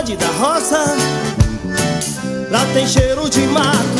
bonde da roça. Lá tem cheiro de mato